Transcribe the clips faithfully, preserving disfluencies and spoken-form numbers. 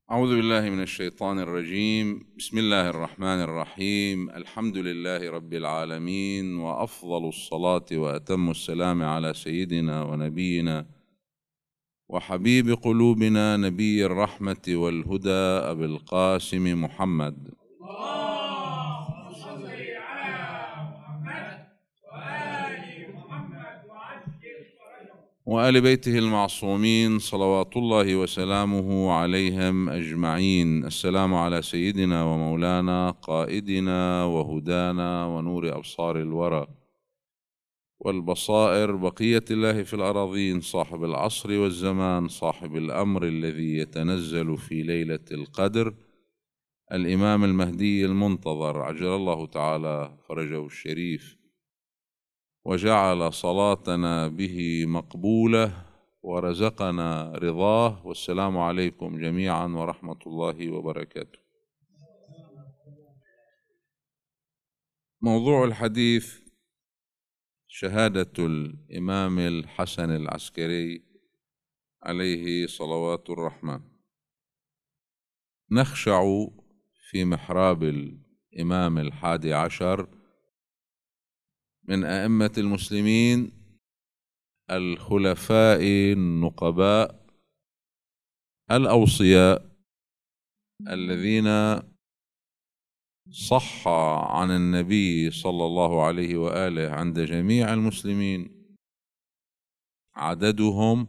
أعوذ بالله من الشيطان الرجيم. بسم الله الرحمن الرحيم. الحمد لله رب العالمين، وأفضل الصلاة وأتم السلام على سيدنا ونبينا وحبيب قلوبنا نبي الرحمة والهدى أبي القاسم محمد، اللهم صل على محمد وآل محمد وعجل فرجهم وآل بيته المعصومين صلوات الله وسلامه عليهم أجمعين. السلام على سيدنا ومولانا قائدنا وهدانا ونور أبصار الورى والبصائر، بقية الله في الأراضين، صاحب العصر والزمان، صاحب الأمر الذي يتنزل في ليلة القدر، الإمام المهدي المنتظر عجل الله تعالى فرجه الشريف، وجعل صلاتنا به مقبولة ورزقنا رضاه. والسلام عليكم جميعا ورحمة الله وبركاته. موضوع الحديث شهادة الإمام الحسن العسكري عليه صلوات الرحمن. نخشع في محراب الإمام الحادي عشر من أئمة المسلمين الخلفاء النقباء الأوصياء الذين صح عن النبي صلى الله عليه وآله عند جميع المسلمين عددهم،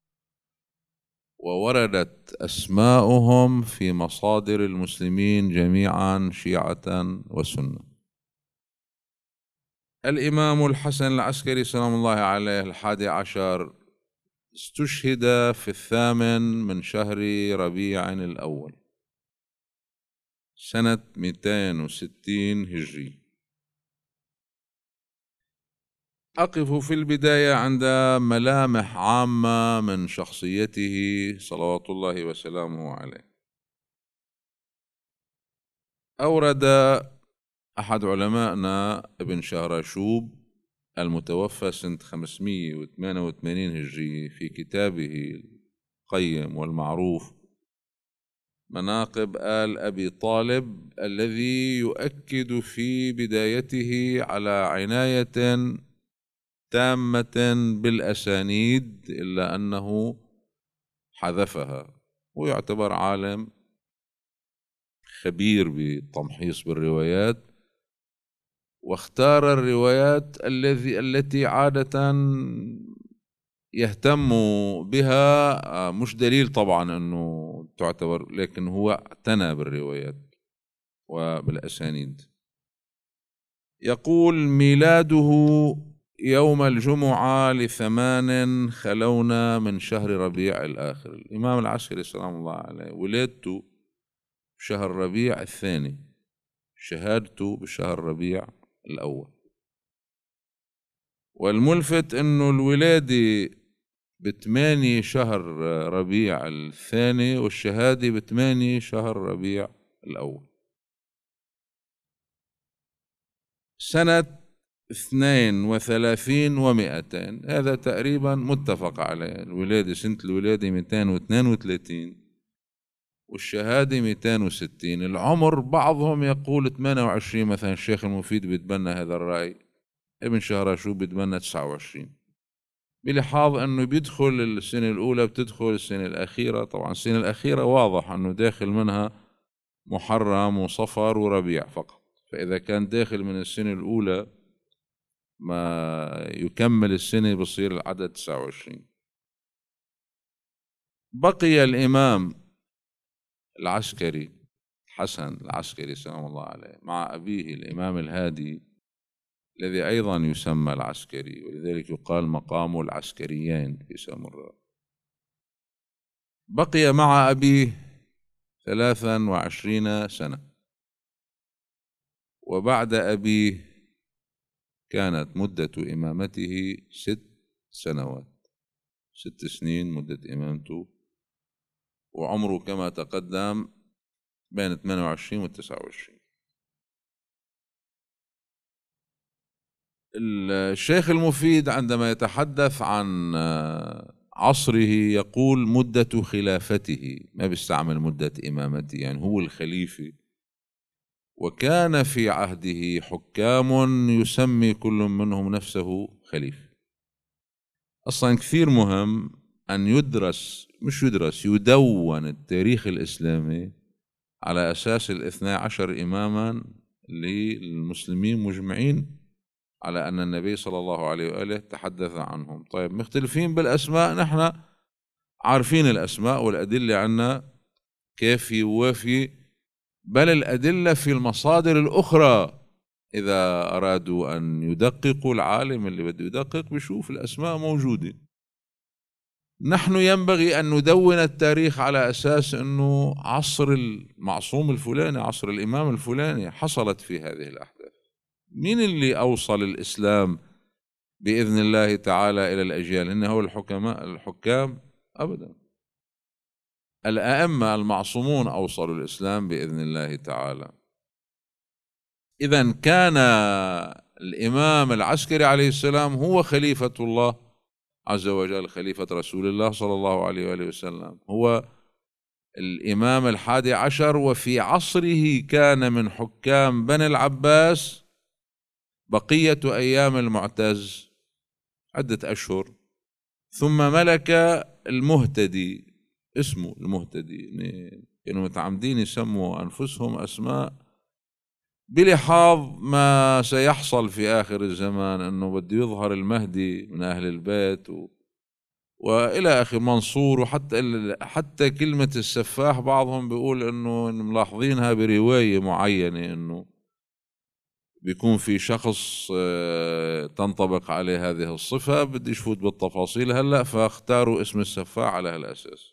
ووردت أسماؤهم في مصادر المسلمين جميعا شيعة وسنة. الإمام الحسن العسكري سلام الله عليه الحادي عشر استشهد في الثامن من شهر ربيع الأول سنة مئتين وستين هجري. أقف في البداية عند ملامح عامة من شخصيته صلوات الله وسلامه عليه. أورد أحد علمائنا ابن شهراشوب المتوفى سنة خمسمئة وثمانية وثمانين هجري في كتابه القيم والمعروف مناقب آل أبي طالب، الذي يؤكد في بدايته على عناية تامة بالأسانيد إلا أنه حذفها، ويعتبر عالم خبير بالتمحيص بالروايات، واختار الروايات الذي التي عادة يهتم بها، مش دليل طبعا أنه تعتبر، لكن هو اعتنى بالروايات وبالأسانيد. يقول: ميلاده يوم الجمعة لثمان خلونا من شهر ربيع الآخر. الإمام العسكري سلام الله عليه ولادته بشهر ربيع الثاني، شهادته بشهر ربيع الأول. والملفت أنه الولادة بثمانية شهر ربيع الثاني، والشهادة بثمانية شهر ربيع الأول. سنة اثنين وثلاثين ومئتين، هذا تقريبا متفق عليه. الولادة سنة الولادة مئتين واثنين وثلاثين والشهادة مئتين وستين. العمر بعضهم يقول ثمانية وعشرين، مثلا الشيخ المفيد بيتبنى هذا الرأي، ابن شهراشوب بيتبنى تسعة وعشرين، بلحاظ أنه بيدخل السنة الأولى بتدخل السنة الأخيرة. طبعا السنة الأخيرة واضح أنه داخل منها محرم وصفر وربيع فقط، فإذا كان داخل من السنة الأولى ما يكمل السنة بصير العدد تسعة وعشرين. بقي الإمام العسكري حسن العسكري سلام الله عليه مع أبيه الإمام الهادي، الذي أيضا يسمى العسكري، ولذلك يقال مقام العسكريين في سامراء. بقي مع أبيه ثلاثا وعشرين سنة، وبعد أبيه كانت مدة إمامته ست سنوات، ست سنين مدة إمامته، وعمره كما تقدم بين ثمانية وعشرين و تسعة وعشرين. الشيخ المفيد عندما يتحدث عن عصره يقول مدة خلافته، ما بيستعمل مدة إمامته، يعني هو الخليفة. وكان في عهده حكام يسمي كل منهم نفسه خليفة. أصلا كثير مهم أن يدرس، مش يدرس، يدون التاريخ الإسلامي على أساس الاثنى عشر إماما للمسلمين مجمعين على أن النبي صلى الله عليه وآله تحدث عنهم. طيب مختلفين بالأسماء، نحن عارفين الأسماء والأدلة عنا كافي ووافي، بل الأدلة في المصادر الأخرى. إذا أرادوا أن يدققوا، العالم اللي بده يدقق بيشوف الأسماء موجودة. نحن ينبغي أن ندون التاريخ على أساس أنه عصر المعصوم الفلاني، عصر الإمام الفلاني حصلت في هذه الأحداث. مين اللي أوصل الإسلام بإذن الله تعالى إلى الأجيال؟ إنه الحكماء الحكام؟ أبدا، الأئمة المعصومون أوصلوا الإسلام بإذن الله تعالى. إذن كان الإمام العسكري عليه السلام هو خليفة الله عز وجل، خليفة رسول الله صلى الله عليه وآله وسلم، هو الإمام الحادي عشر. وفي عصره كان من حكام بني العباس بقية أيام المعتز عدة أشهر، ثم ملك المهتدي، اسمه المهتدي، كانوا متعمدين يسموا أنفسهم أسماء بلحاظ ما سيحصل في آخر الزمان، أنه بده يظهر المهدي من أهل البيت و... وإلى آخر منصور. وحتى ال... حتى كلمة السفاح بعضهم بيقول أنه ملاحظينها برواية معينة، أنه بيكون في شخص تنطبق عليه هذه الصفة، بدي يفوت بالتفاصيل هلأ، فاختاروا اسم السفاح على هالأساس.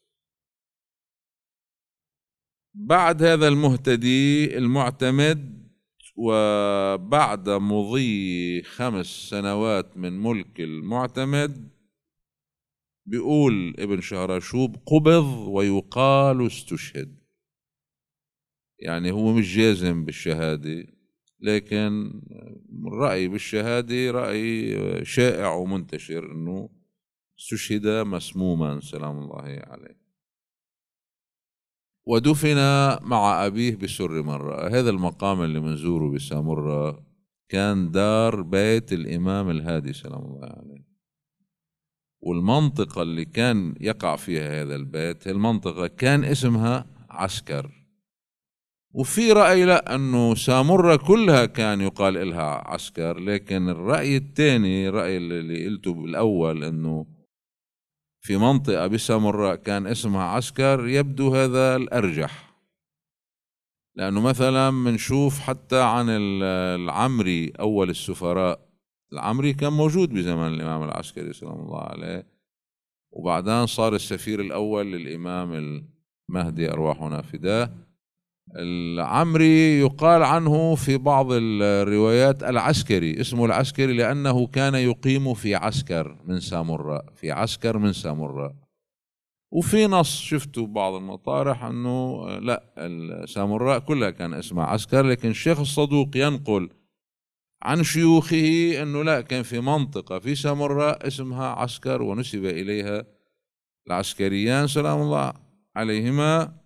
بعد هذا المهتدي المعتمد، وبعد مضي خمس سنوات من ملك المعتمد، بيقول ابن شهراشوب قبض ويقال استشهد. يعني هو مش جازم بالشهادة، لكن الرأي بالشهادة رأي شائع ومنتشر، أنه استشهد مسموما سلام الله عليه. ودفن مع أبيه بسر مرة. هذا المقام اللي منزوره بسامرة كان دار بيت الإمام الهادي سلام الله عليه، والمنطقة اللي كان يقع فيها هذا البيت، المنطقة كان اسمها عسكر. وفي رأي لا، أنه سامرة كلها كان يقال إلها عسكر، لكن الرأي الثاني، رأي اللي قلته بالأول، أنه في منطقة بسامرة كان اسمها عسكر، يبدو هذا الأرجح. لأنه مثلا منشوف حتى عن العمري أول السفراء، العمري كان موجود بزمن الإمام العسكري سلام الله عليه، وبعدين صار السفير الأول للإمام المهدي أرواحنا فداه. العمري يقال عنه في بعض الروايات العسكري، اسمه العسكري لأنه كان يقيم في عسكر من سامراء، في عسكر من سامراء. وفي نص شفته بعض المطارح أنه لا، السامراء كلها كان اسمها عسكر، لكن الشيخ الصدوق ينقل عن شيوخه أنه لا، كان في منطقة في سامراء اسمها عسكر، ونسب إليها العسكريان سلام الله عليهما.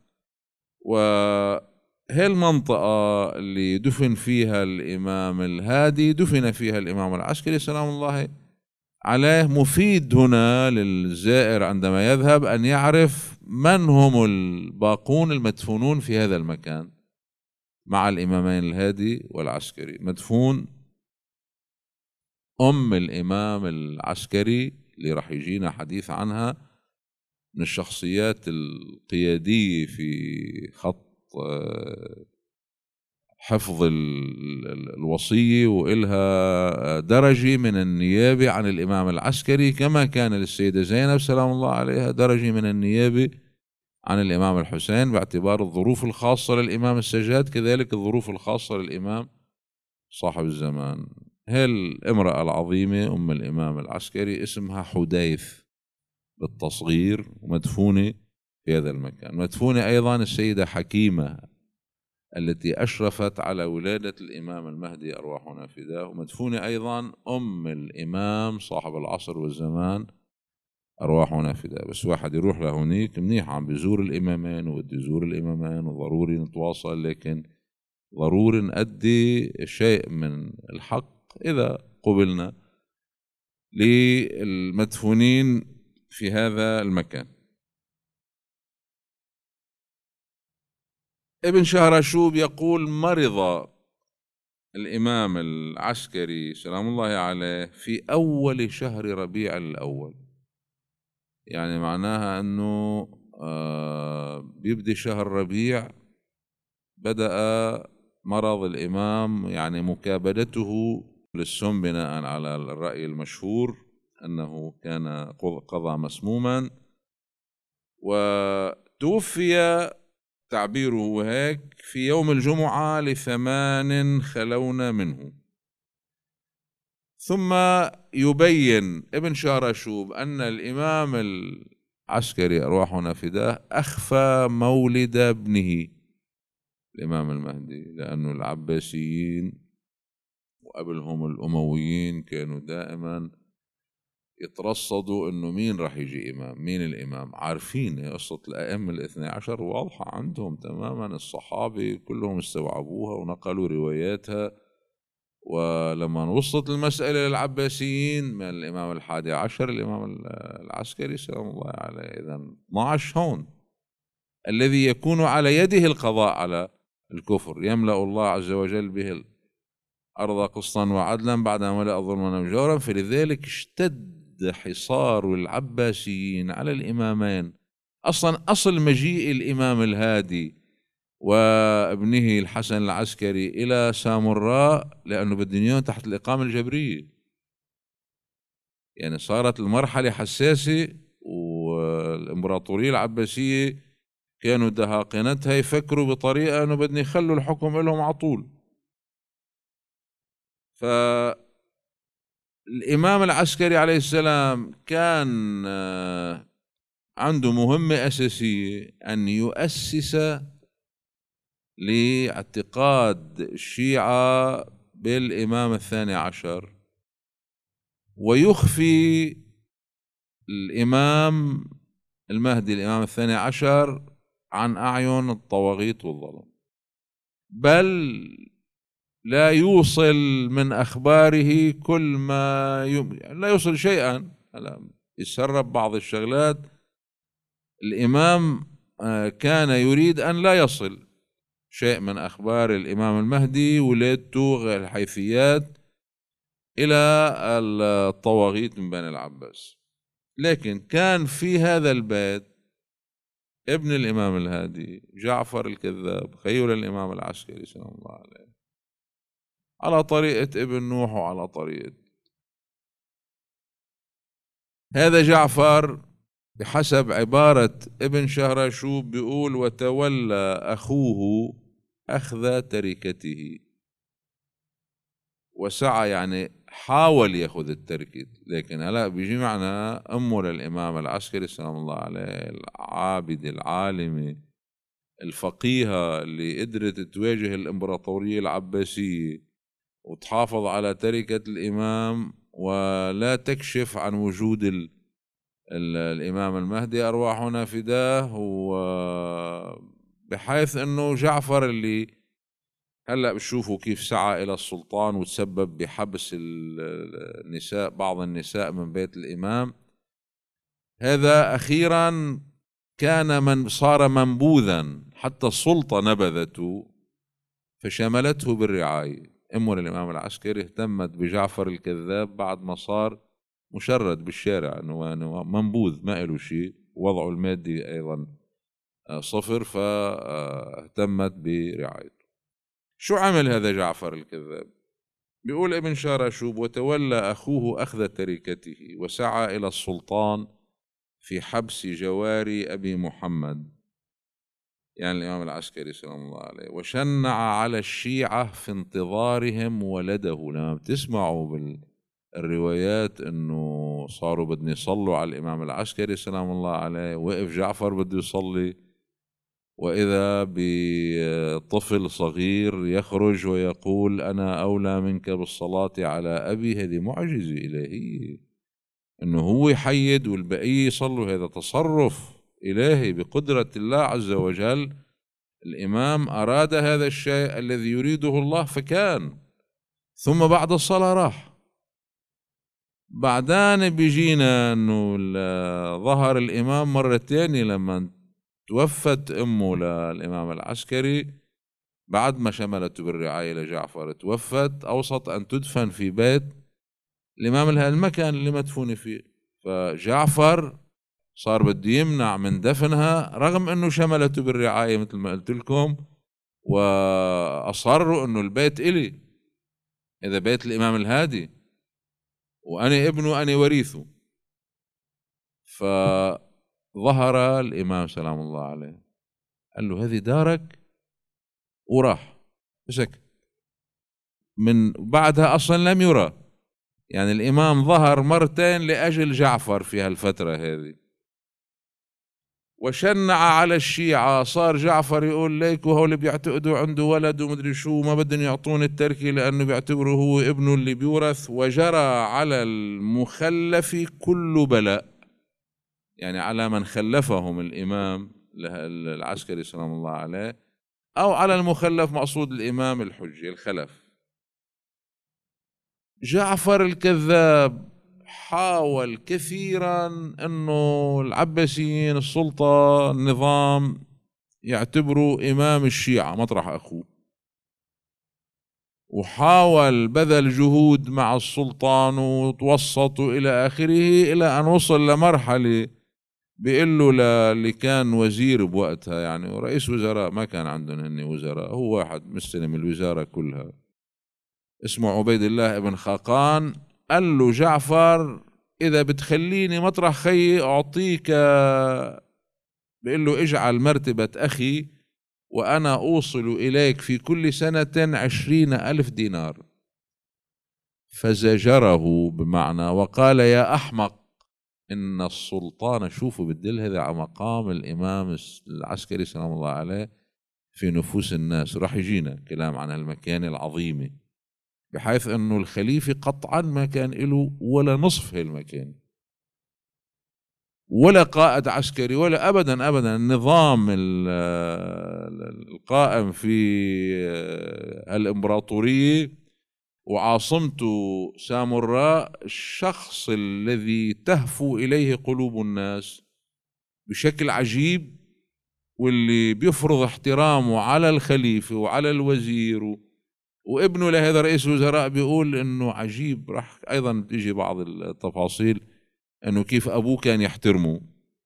وهي المنطقة اللي دفن فيها الإمام الهادي دفن فيها الإمام العسكري سلام الله عليه. مفيد هنا للزائر عندما يذهب أن يعرف من هم الباقون المدفونون في هذا المكان مع الإمامين الهادي والعسكري. مدفون أم الإمام العسكري اللي رح يجينا حديث عنها، من الشخصيات القيادية في خط حفظ الوصية، وإلها درجة من النيابة عن الإمام العسكري، كما كان للسيدة زينب سلام الله عليها درجة من النيابة عن الإمام الحسين، باعتبار الظروف الخاصة للإمام السجاد، كذلك الظروف الخاصة للإمام صاحب الزمان. هي الامرأة العظيمة أم الإمام العسكري اسمها حديث بالتصغير، ومدفونة في هذا المكان. مدفونة أيضا السيدة حكيمة التي أشرفت على ولادة الإمام المهدي أرواحنا فداه، ومدفونة أيضا أم الإمام صاحب العصر والزمان أرواحنا فداء. بس واحد يروح لهونيك منيح، عم بيزور الإمامين وبده يزور الإمامين وضروري نتواصل، لكن ضروري نأدي شيء من الحق إذا قبلنا للمدفونين في هذا المكان. ابن شهرشوب يقول: مرض الإمام العسكري سلام الله عليه في أول شهر ربيع الأول، يعني معناها أنه آه بيبدي شهر ربيع بدأ مرض الإمام، يعني مكابدته للسم بناء على الرأي المشهور أنه كان قضى مسموما، وتوفي تعبيره هيك في يوم الجمعة لثمان خلون منه. ثم يبين ابن شهرشوب أن الإمام العسكري أرواحنا فداه أخفى مولد ابنه الإمام المهدي، لأنه العباسيين وقبلهم الأمويين كانوا دائما يترصدوا إنه مين راح يجي إمام، مين الإمام، عارفين قصة الأئمة الاثني عشر واضحة عندهم تماما، الصحابة كلهم استوعبوها ونقلوا رواياتها. ولما وصلت المسألة للعباسيين من الإمام الحادي عشر الإمام العسكري سلام الله عليه، إذا اثنا عشر هون الذي يكون على يده القضاء على الكفر، يملأ الله عز وجل به الأرض قسطا وعدلا بعدما ملأ ظلما وجورا. فلذلك اشتد حصار العباسيين على الإمامين. أصلا أصل مجيء الإمام الهادي وابنه الحسن العسكري إلى سامراء لأنه بدهم تحت الإقامة الجبرية، يعني صارت المرحلة حساسة، والإمبراطورية العباسية كانوا دهاقنتها يفكروا بطريقة أنه بدهم يخلوا الحكم لهم على طول. فالإمام العسكري عليه السلام كان عنده مهمة أساسية، أن يؤسس لاعتقاد الشيعة بالإمام الثاني عشر، ويخفي الإمام المهدي الإمام الثاني عشر عن أعين الطواغيت والظلم، بل لا يوصل من أخباره كل ما يم... لا يوصل شيئا، يسرب بعض الشغلات. الإمام كان يريد أن لا يصل شيء من أخبار الإمام المهدي ولادته الحيثيات إلى الطواغيت من بني العباس. لكن كان في هذا البيت ابن الإمام الهادي جعفر الكذاب خيول الإمام العسكري سلام الله عليه، على طريقة ابن نوح وعلى طريقة هذا جعفر. بحسب عبارة ابن شهرشوب بيقول: وتولى أخوه أخذ تركته، وسعى يعني حاول يأخذ التركة، لكن هلا بيجي معنا أمه للإمام العسكري سلام الله عليه، العابدة العالمة الفقيهة اللي قدرت تواجه الإمبراطورية العباسية وتحافظ على تركة الإمام ولا تكشف عن وجود ال ال الإمام المهدي أرواحنا فداه، بحيث أنه جعفر اللي هلأ بشوفوا كيف سعى إلى السلطان وتسبب بحبس النساء بعض النساء من بيت الإمام، هذا أخيرا كان من صار منبوذا، حتى السلطة نبذته فشملته بالرعاية. أمه الإمام العسكري اهتمت بجعفر الكذاب بعد ما صار مشرد بالشارع، أنه منبوذ ما له شيء، وضعه المادي أيضا صفر، فاهتمت برعايته. شو عمل هذا جعفر الكذاب؟ بيقول ابن شهرشوب: وتولى أخوه أخذ تركته وسعى إلى السلطان في حبس جواري أبي محمد، يعني الإمام العسكري سلام الله عليه، وشنع على الشيعة في انتظارهم ولده. لما بتسمعوا بالروايات أنه صاروا بدنا يصلوا على الإمام العسكري سلام الله عليه، وقف جعفر بده يصلي، وإذا بطفل صغير يخرج ويقول: أنا أولى منك بالصلاة على أبي. هذه معجزة إلهية، انه هو يحيد والبقية يصلوا، هذا تصرف إلهي بقدرة الله عز وجل. الإمام أراد هذا الشيء الذي يريده الله فكان، ثم بعد الصلاة راح. بعدين بيجينا انه ظهر الإمام مرة تانية لما توفت أمه للإمام العسكري، بعد ما شملته بالرعاية لجعفر توفت، أوصت أن تدفن في بيت الإمام لهذا المكان اللي مدفونة فيه. فجعفر صار بده يمنع من دفنها رغم أنه شملته بالرعاية مثل ما قلت لكم، وأصروا أنه البيت إلي، إذا بيت الإمام الهادي وأنا ابنه وأنا وريثه. فظهر الإمام سلام الله عليه قال له هذه دارك، وراح بشك. من بعدها أصلا لم يرى، يعني الإمام ظهر مرتين لأجل جعفر في هالفترة هذه، وشنع على الشيعة. صار جعفر يقول ليكوا هو اللي بيعتقدوا عنده ولد ومدري شو، ما بدهم يعطون التركة لأنه بيعتبروا هو ابنه اللي بيورث. وجرى على المخلف كل بلاء، يعني على من خلفهم الإمام العسكري سلام الله عليه، أو على المخلف مقصود الإمام الحجي الخلف. جعفر الكذاب حاول كثيرا انه العباسيين السلطة النظام يعتبروا امام الشيعة مطرح اخوه، وحاول بذل جهود مع السلطان وتوسطوا الى اخره، الى ان وصل لمرحلة بيقول له اللي كان وزير بوقتها، يعني ورئيس وزراء ما كان عندهم هن وزراء، هو واحد مستلم الوزارة كلها اسمه عبيد الله ابن خاقان. قال له جعفر إذا بتخليني مطرح خيي أعطيك، بيقول له اجعل مرتبة أخي وأنا أوصل إليك في كل سنة عشرين ألف دينار. فزجره بمعنى وقال يا أحمق إن السلطان، شوفوا بالدل هذا على مقام الإمام العسكري سلام الله عليه في نفوس الناس. راح يجينا كلام عن المكانة العظيمة، بحيث أنه الخليفة قطعا ما كان له ولا نصف هالمكان، ولا قائد عسكري ولا أبدا أبدا. النظام القائم في الإمبراطورية وعاصمته سامراء، الشخص الذي تهفو إليه قلوب الناس بشكل عجيب، واللي بيفرض احترامه على الخليفة وعلى الوزير، وابنه لهذا رئيس وزراء بيقول انه عجيب. راح ايضا تيجي بعض التفاصيل انه كيف ابوه كان يحترمه.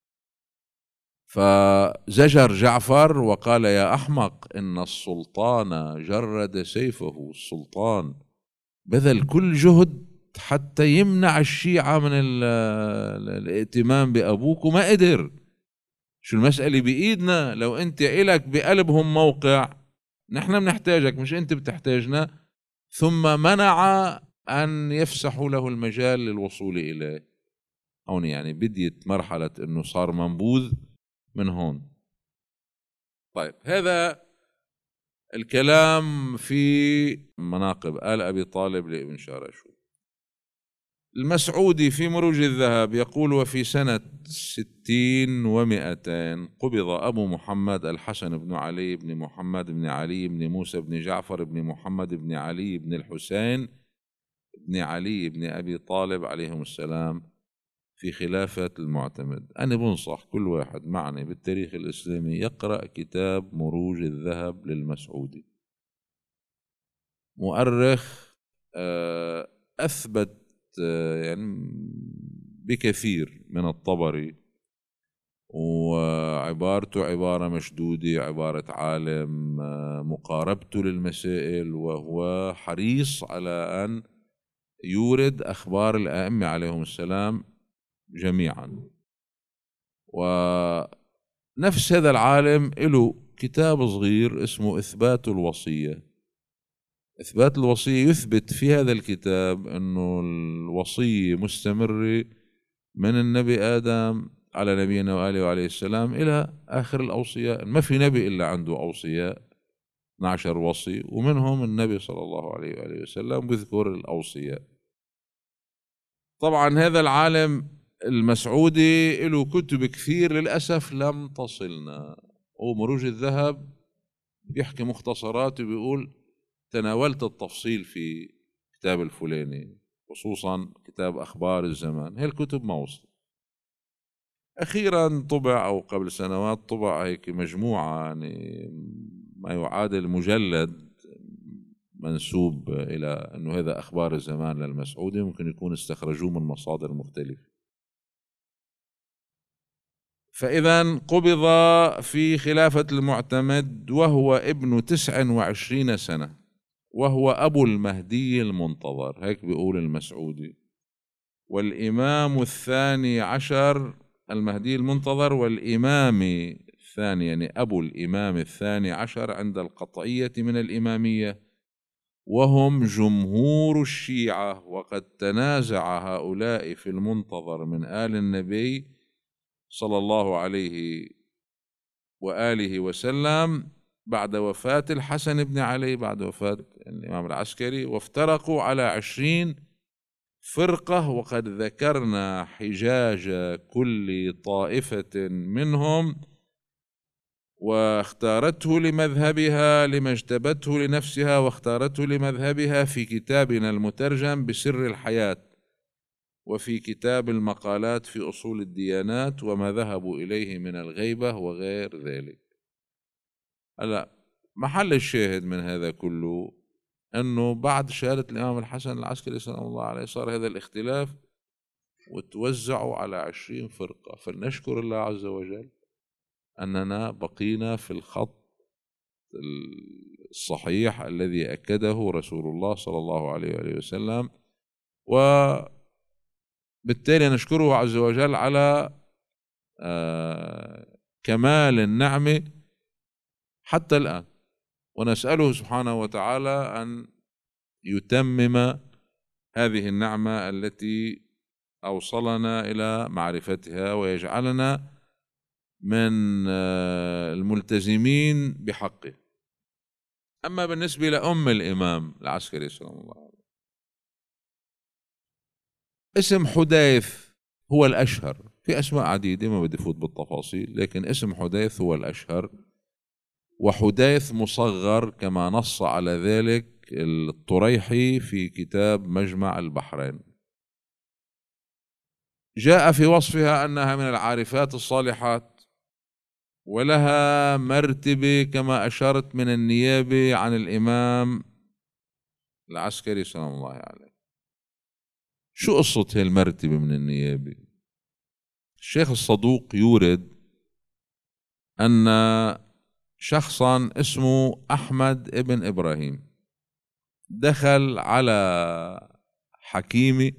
فزجر جعفر وقال يا احمق ان السلطان جرد سيفه. السلطان بذل كل جهد حتى يمنع الشيعة من الائتمام بابوك وما قدر. شو المسألة بإيدنا؟ لو انت إلك بقلبهم موقع نحن بنحتاجك مش انت بتحتاجنا. ثم منع ان يفسحوا له المجال للوصول اليه. هون يعني بديت مرحلة انه صار منبوذ من هون. طيب هذا الكلام في مناقب آل أبي طالب لابن شارشو. المسعودي في مروج الذهب يقول وفي سنة ستين ومئتين قبض أبو محمد الحسن بن علي بن محمد بن علي بن موسى بن جعفر بن محمد بن علي بن الحسين بن علي بن أبي طالب عليهم السلام في خلافة المعتمد. أنا بنصح كل واحد معني بالتاريخ الإسلامي يقرأ كتاب مروج الذهب للمسعودي. مؤرخ أثبت يعني بكثير من الطبري، وعبارته عبارة مشدودة، عبارة عالم، مقاربته للمسائل، وهو حريص على أن يورد أخبار الأئمة عليهم السلام جميعا. ونفس هذا العالم له كتاب صغير اسمه إثبات الوصية. إثبات الوصية يثبت في هذا الكتاب أنه الوصية مستمرة من النبي آدم على نبينا وآله وعليه السلام إلى آخر الأوصياء. ما في نبي إلا عنده أوصياء، اثنا عشر وصي، ومنهم النبي صلى الله عليه وآله وسلم بذكر الأوصياء. طبعا هذا العالم المسعودي له كتب كثير للأسف لم تصلنا. ومروج الذهب بيحكي مختصرات وبيقول تناولت التفصيل في كتاب الفلاني، خصوصا كتاب أخبار الزمان. هي الكتب ما وصلت. أخيرا طبع أو قبل سنوات طبع هيك مجموعة يعني ما يعادل مجلد منسوب إلى أنه هذا أخبار الزمان للمسعودي، ممكن يكون استخرجوه من مصادر مختلفة. فإذا قبض في خلافة المعتمد وهو ابن تسع وعشرين سنة، وهو أبو المهدي المنتظر، هيك بيقول المسعودي، والإمام الثاني عشر، المهدي المنتظر والإمام الثاني، يعني أبو الإمام الثاني عشر عند القطعية من الإمامية، وهم جمهور الشيعة. وقد تنازع هؤلاء في المنتظر من آل النبي صلى الله عليه وآله وسلم بعد وفاة الحسن بن علي، بعد وفاة الإمام العسكري، وافترقوا على عشرين فرقة. وقد ذكرنا حجاج كل طائفة منهم واختارته لمذهبها لما اجتبته لنفسها واختارته لمذهبها في كتابنا المترجم بسر الحياة، وفي كتاب المقالات في أصول الديانات وما ذهبوا إليه من الغيبة وغير ذلك. هلا محل الشاهد من هذا كله أنه بعد شهادة الإمام الحسن العسكري سلام الله عليه صار هذا الاختلاف وتوزعوا على عشرين فرقة. فلنشكر الله عز وجل أننا بقينا في الخط الصحيح الذي أكده رسول الله صلى الله عليه وآله وسلم، وبالتالي نشكره عز وجل على آه كمال النعمة حتى الآن، ونسأله سبحانه وتعالى أن يتمم هذه النعمة التي أوصلنا إلى معرفتها ويجعلنا من الملتزمين بحقه. أما بالنسبة لأم الإمام العسكري سلام الله عليه، اسم حديث هو الأشهر، في أسماء عديدة ما بدي فوت بالتفاصيل، لكن اسم حديث هو الأشهر، وحديث مصغر كما نص على ذلك الطريحي في كتاب مجمع البحرين. جاء في وصفها أنها من العارفات الصالحات، ولها مرتبة كما أشرت من النيابة عن الإمام العسكري سلام الله عليه. شو قصة هي المرتبة من النيابة؟ الشيخ الصدوق يورد أن شخصا اسمه أحمد ابن إبراهيم دخل على حكيمة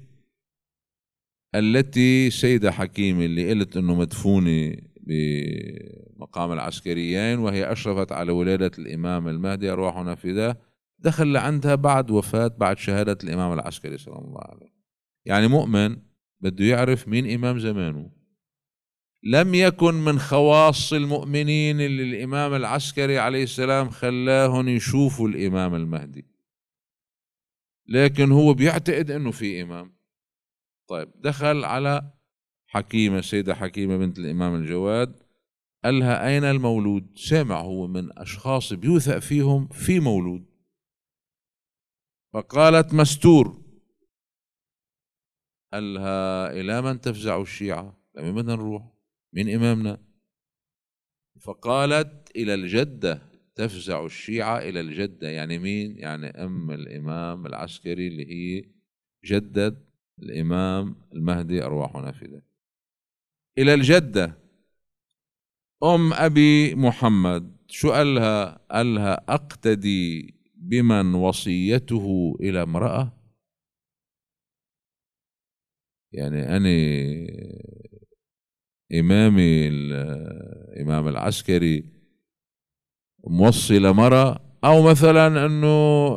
التي سيدة حكيمة اللي قلت أنه مدفونة بمقام العسكريين، وهي أشرفت على ولادة الإمام المهدي أرواحنا فداه. دخل لعندها بعد وفاة بعد شهادة الإمام العسكري سلام الله عليه، يعني مؤمن بده يعرف مين إمام زمانه. لم يكن من خواص المؤمنين اللي الإمام العسكري عليه السلام خلاهم يشوفوا الإمام المهدي، لكن هو بيعتقد أنه في إمام. طيب دخل على حكيمة، سيدة حكيمة بنت الإمام الجواد، قال لها أين المولود؟ سمع هو من أشخاص بيوثق فيهم في مولود، فقالت مستور. قال لها إلى من تفزع الشيعة؟ لمن بدنا نروح؟ مين إمامنا؟ فقالت إلى الجدة تفزع الشيعة، إلى الجدة يعني مين؟ يعني أم الإمام العسكري اللي هي جدة الإمام المهدي أرواحنا فداه. إلى الجدة أم أبي محمد. شو قال لها؟ قال لها أقتدي بمن وصيته إلى امرأة، يعني أنا إمامي الإمام العسكري موصي لمرأة، أو مثلا أنه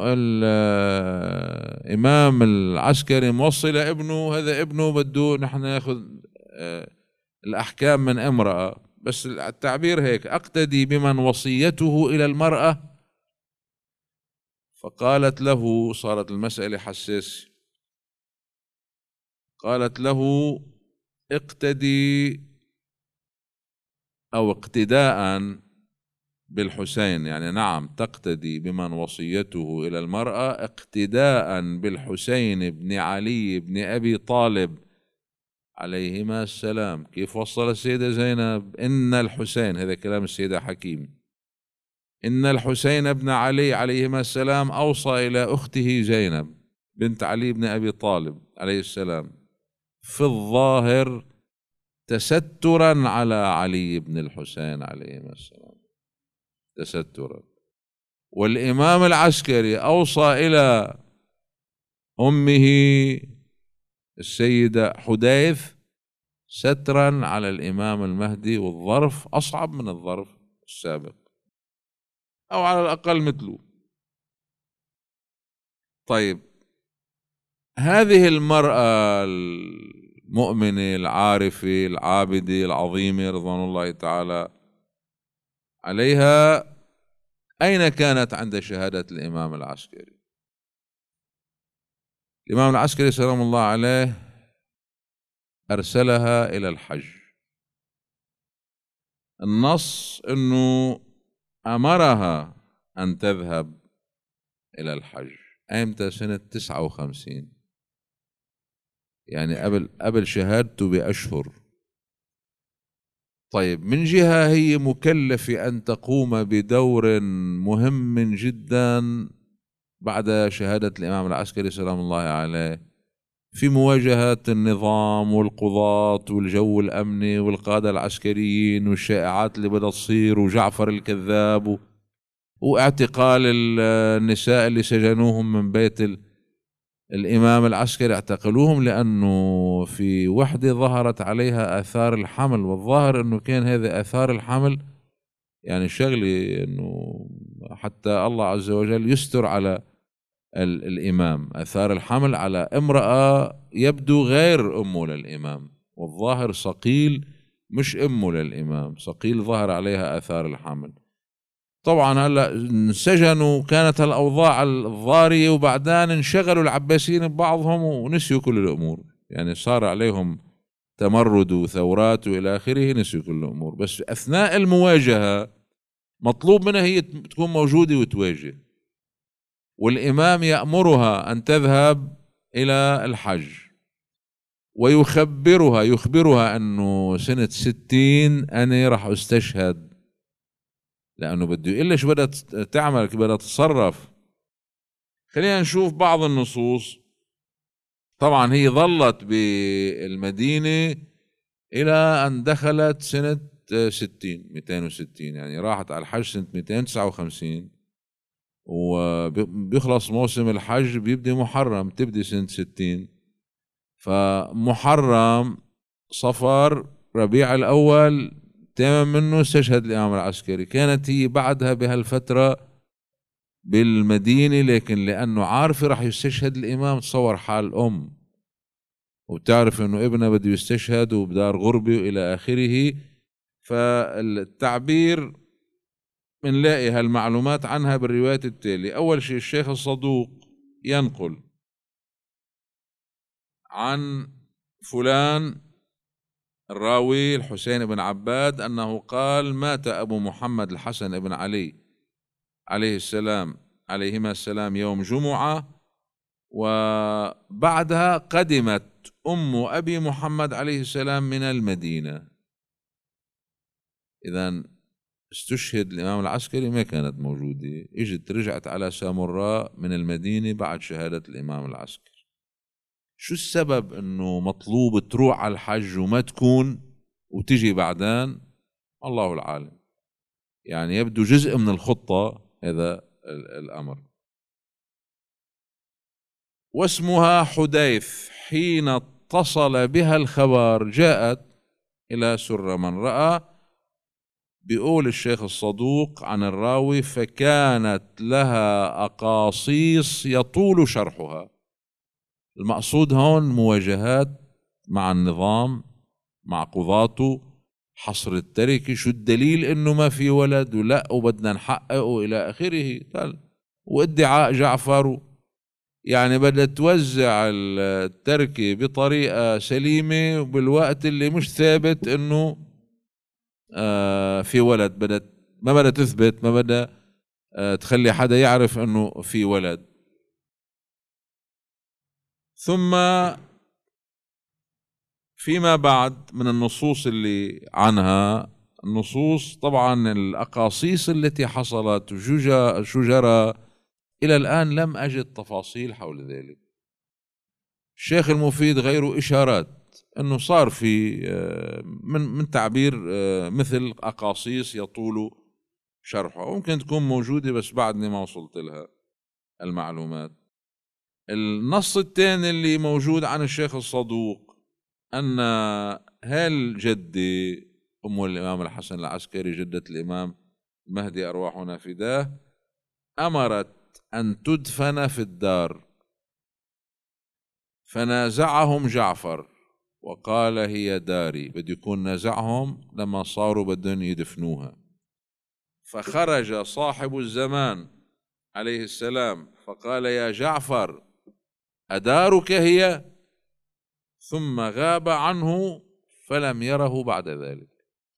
الإمام العسكري موصي لابنه، هذا ابنه بده نحن ناخذ الأحكام من امرأة، بس التعبير هيك أقتدي بمن وصيته إلى المرأة. فقالت له، صارت المسألة حساسة، قالت له اقتدي أو اقتداء بالحسين، يعني نعم تقتدي بمن وصيته إلى المرأة اقتداء بالحسين بن علي بن أبي طالب عليهما السلام. كيف وصل السيدة زينب؟ إن الحسين، هذا كلام السيدة حكيم، إن الحسين بن علي عليهما السلام أوصى إلى أخته زينب بنت علي بن أبي طالب عليه السلام في الظاهر تسترا على علي بن الحسين عليهما السلام، تسترا. والإمام العسكري أوصى إلى أمه السيدة حديث سترا على الإمام المهدي، والظرف أصعب من الظرف السابق أو على الأقل مثله. طيب هذه المرأة المؤمنة العارفة العابدة العظيمة رضوان الله تعالى عليها أين كانت عند شهادة الإمام العسكري؟ الإمام العسكري سلام الله عليه أرسلها إلى الحج. النص أنه أمرها أن تذهب إلى الحج. أيمتى؟ سنة تسعة وخمسين، يعني قبل قبل شهادته بأشهر. طيب من جهة هي مكلفة أن تقوم بدور مهم جدا بعد شهادة الإمام العسكري سلام الله عليه في مواجهة النظام والقضاة والجو الأمني والقادة العسكريين والشائعات اللي بدها تصير وجعفر الكذاب واعتقال النساء اللي سجنوهم من بيت الإمام العسكري، اعتقلوهم لأنه في وحدة ظهرت عليها آثار الحمل، والظاهر أنه كان هذا آثار الحمل يعني شغلي أنه حتى الله عز وجل يستر على الإمام، آثار الحمل على امرأة يبدو غير أمه للإمام، والظاهر صقيل مش أمه للإمام، صقيل ظهر عليها آثار الحمل. طبعا هلا انسجنوا، كانت الأوضاع الضارية، وبعدين انشغلوا العباسيين ببعضهم ونسيوا كل الأمور، يعني صار عليهم تمرد وثورات وإلى آخره، نسيوا كل الأمور. بس أثناء المواجهة مطلوب منها هي تكون موجودة وتواجه، والإمام يأمرها أن تذهب إلى الحج ويخبرها يخبرها أنه سنة ستين أنا راح أستشهد، لأنه بده يقول ليش بدها تعمل، بدها تتصرف. خلينا نشوف بعض النصوص. طبعا هي ظلت بالمدينة إلى أن دخلت سنة ستين مئتين وستين، يعني راحت على الحج سنة مئتين وتسعة وخمسين، وبيخلص موسم الحج بيبدي محرم، تبدي سنة ستين. فمحرم صفر ربيع الأول تمام منه استشهد الإمام العسكري. كانت هي بعدها بهالفترة بالمدينة، لكن لأنه عارفة راح يستشهد الإمام تصور حال أم، وبتعرف أنه ابنها بده يستشهد وبدار غربة وإلى آخره. فالتعبير بنلاقي هالمعلومات عنها بالروايات التالي. أول شيء الشيخ الصدوق ينقل عن فلان الراوي الحسين بن عباد أنه قال مات أبو محمد الحسن بن علي عليه السلام عليهما السلام يوم جمعة، وبعدها قدمت أم أبي محمد عليه السلام من المدينة. إذن استشهد الإمام العسكري ما كانت موجودة، إجت رجعت على سامراء من المدينة بعد شهادة الإمام العسكري. شو السبب أنه مطلوب تروح على الحج وما تكون وتجي بعدين؟ الله العالم، يعني يبدو جزء من الخطة هذا الأمر. واسمها حديث حين اتصل بها الخبر جاءت إلى سر من رأى. بيقول الشيخ الصدوق عن الراوي فكانت لها أقاصيص يطول شرحها. المقصود هون مواجهات مع النظام مع قضاته، حصر التركة، شو الدليل انه ما في ولد ولا وبدنا نحقق والى اخره، وادعاء جعفر يعني بدها توزع التركة بطريقة سليمة بالوقت اللي مش ثابت انه آه في ولد، بدها ما بدها تثبت، ما بدها آه تخلي حدا يعرف انه في ولد. ثم فيما بعد من النصوص اللي عنها، النصوص طبعا الأقاصيص التي حصلت شو جرى إلى الآن لم أجد تفاصيل حول ذلك. الشيخ المفيد غير إشارات أنه صار في من من تعبير مثل أقاصيص يطول شرحه، وممكن تكون موجودة بس بعدني ما وصلت لها المعلومات. النص الثاني اللي موجود عن الشيخ الصدوق أن هل جدي أم الإمام الحسن العسكري جدة الإمام المهدي أرواحنا فداه أمرت أن تدفن في الدار، فنازعهم جعفر وقال هي داري، بده يكون نازعهم لما صاروا بدهم يدفنوها. فخرج صاحب الزمان عليه السلام فقال يا جعفر أدارك هي؟ ثم غاب عنه فلم يره بعد ذلك.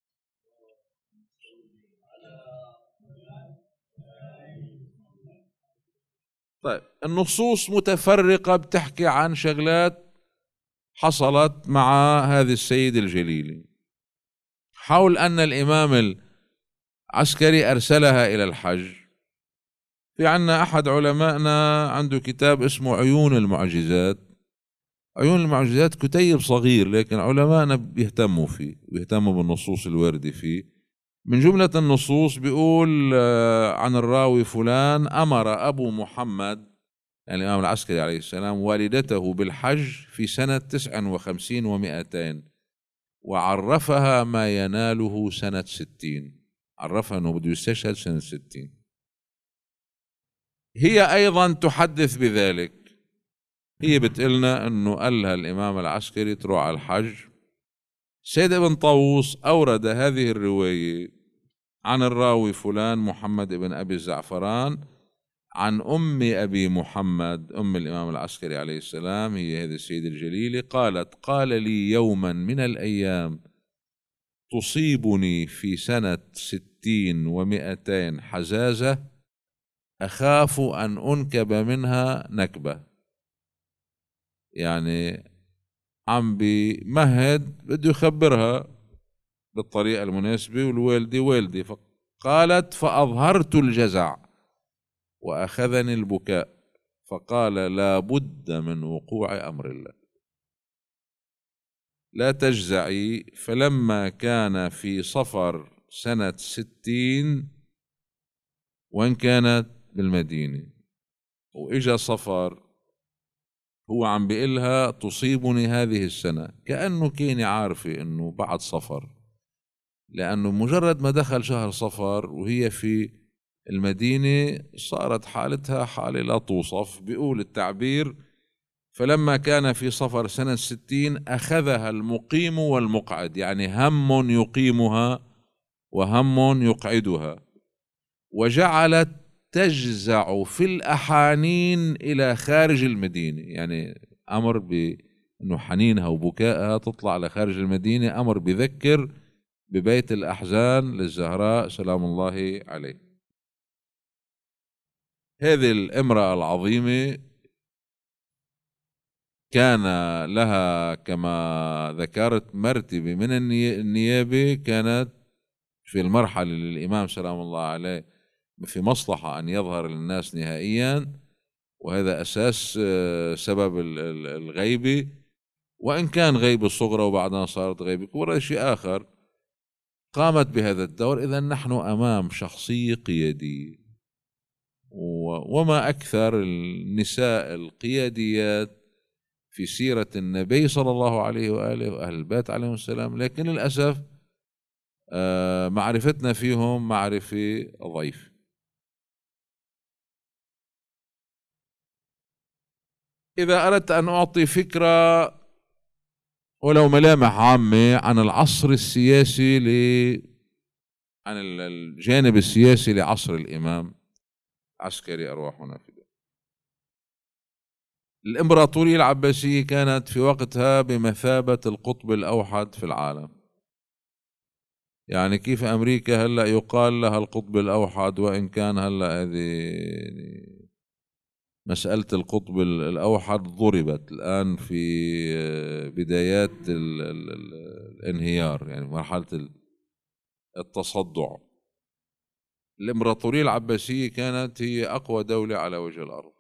طيب النصوص متفرقة بتحكي عن شغلات حصلت مع هذه السيد الجليل حول أن الإمام العسكري أرسلها إلى الحج. في عنا أحد علمائنا عنده كتاب اسمه عيون المعجزات. عيون المعجزات كتيب صغير لكن علمائنا بيهتموا فيه بيهتموا بالنصوص الواردة فيه. من جملة النصوص بيقول عن الراوي فلان أمر أبو محمد يعني الإمام العسكري عليه السلام والدته بالحج في سنة تسع وخمسين ومائتين وعرفها ما يناله سنة ستين. عرفها أنه بده يستشهد سنة ستين. هي أيضا تحدث بذلك. هي بتقلنا أنه قالها الإمام العسكري تروح على الحج. سيد ابن طاووس أورد هذه الرواية عن الراوي فلان محمد بن أبي الزعفران عن أم أبي محمد أم الإمام العسكري عليه السلام، هي هذه السيدة الجليلة، قالت قال لي يوما من الأيام تصيبني في سنة ستين ومائتين حزازة أخاف أن أنكب منها نكبة. يعني عم بمهد بده يخبرها بالطريقة المناسبة والوالدي والدي. فقالت فأظهرت الجزع وأخذني البكاء فقال لا بد من وقوع أمر الله لا تجزعي. فلما كان في صفر سنة ستين وإن كانت بالمدينة وإجا صفر هو عم بيقلها تصيبني هذه السنة كأنه كان عارفة أنه بعد صفر، لأنه مجرد ما دخل شهر صفر وهي في المدينة صارت حالتها حالة لا توصف. بيقول التعبير فلما كان في صفر سنة ستين أخذها المقيم والمقعد، يعني هم يقيمها وهم يقعدها، وجعلت تجزع في الأحانين إلى خارج المدينة. يعني أمر بأنه حنينها وبكائها تطلع لخارج المدينة، أمر بذكر ببيت الأحزان للزهراء سلام الله عليه. هذه الامرأة العظيمة كان لها كما ذكرت مرتبة من النيابة، كانت في المرحلة اللي الإمام سلام الله عليه في مصلحة أن يظهر للناس نهائيا، وهذا أساس سبب الغيبة، وإن كان غيبة صغرى وبعدها صارت غيبة كبرى شيء آخر. قامت بهذا الدور. إذا نحن أمام شخصية قيادية، وما أكثر النساء القياديات في سيرة النبي صلى الله عليه وآله وأهل البيت عليهم السلام، لكن للأسف معرفتنا فيهم معرفة ضعيفة. إذا أردت أن أعطي فكرة ولو ملامح عامة عن العصر السياسي ل عن الجانب السياسي لعصر الإمام العسكري أرواحنا فداه. الإمبراطورية العباسية كانت في وقتها بمثابة القطب الأوحد في العالم. يعني كيف أمريكا هلأ يقال لها القطب الأوحد، وإن كان هلأ هذه مسألة القطب الأوحد ضربت الآن في بدايات ال ال ال الانهيار، يعني مرحلة التصدع. الإمبراطورية العباسية كانت هي أقوى دولة على وجه الأرض،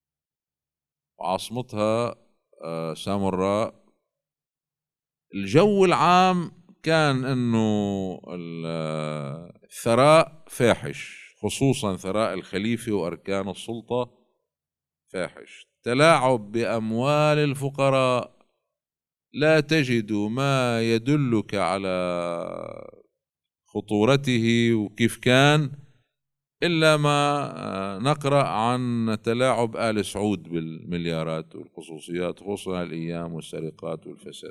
وعاصمتها سامراء. الجو العام كان انه الثراء فاحش، خصوصا ثراء الخليفة واركان السلطة فاحش. تلاعب باموال الفقراء، لا تجد ما يدلك على خطورته وكيف كان الا ما نقرأ عن تلاعب آل سعود بالمليارات والخصوصيات، خصوصا الايام والسرقات والفساد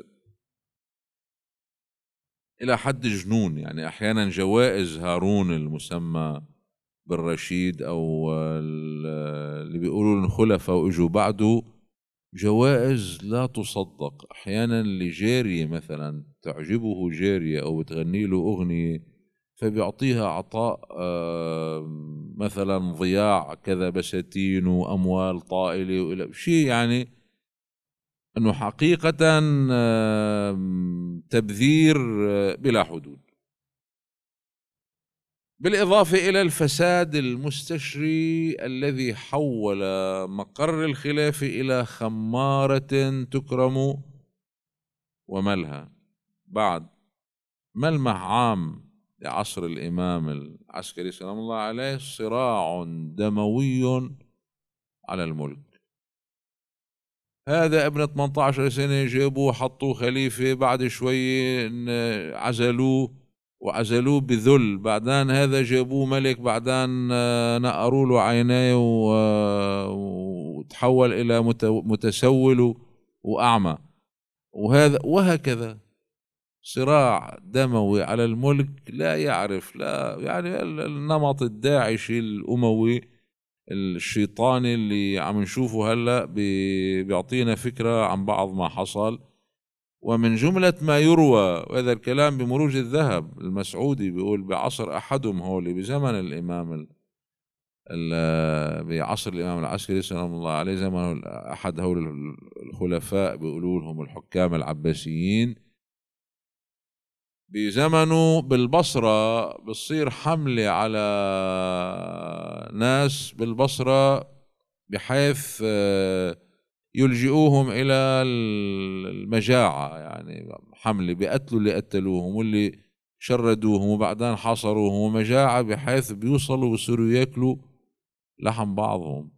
إلى حد جنون. يعني أحيانا جوائز هارون المسمى بالرشيد أو اللي بيقولوا الخلفاء وإجوا بعده، جوائز لا تصدق. أحيانا لجارية مثلا تعجبه جارية أو بتغني له أغنية فبيعطيها عطاء مثلا ضياع كذا بساتين وأموال طائلة وإلى شيء، يعني أنه حقيقة تبذير بلا حدود. بالإضافة إلى الفساد المستشري الذي حول مقر الخلافة إلى خمارة تكرم وملهى. بعد ملمح عام لعصر الإمام العسكري سلام الله عليه صراع دموي على الملك. هذا ابن ثمانية عشر سنة جابوه حطوه خليفة، بعد شوي عزلوه وعزلوه بذل، بعدين هذا جابوه ملك، بعدين نقروا له عينيه وتحول إلى متسول وأعمى، وهذا وهكذا صراع دموي على الملك لا يعرف لا يعني النمط الداعشي الأموي الشيطاني اللي عم نشوفه هلأ بيعطينا فكرة عن بعض ما حصل. ومن جملة ما يروى، وهذا الكلام بمروج الذهب المسعودي بيقول بعصر أحدهم هولي بزمن الإمام بعصر الإمام العسكري سلام الله عليه، زمن أحد هول الخلفاء بيقولوا لهم الحكام العباسيين، بزمنه بالبصرة بصير حملة على ناس بالبصرة بحيث يلجئوهم إلى المجاعة، يعني حملة بيقتلوا اللي قتلوهم واللي شردوهم وبعدين حاصروهم، ومجاعة بحيث بيوصلوا بصيروا ياكلوا لحم بعضهم.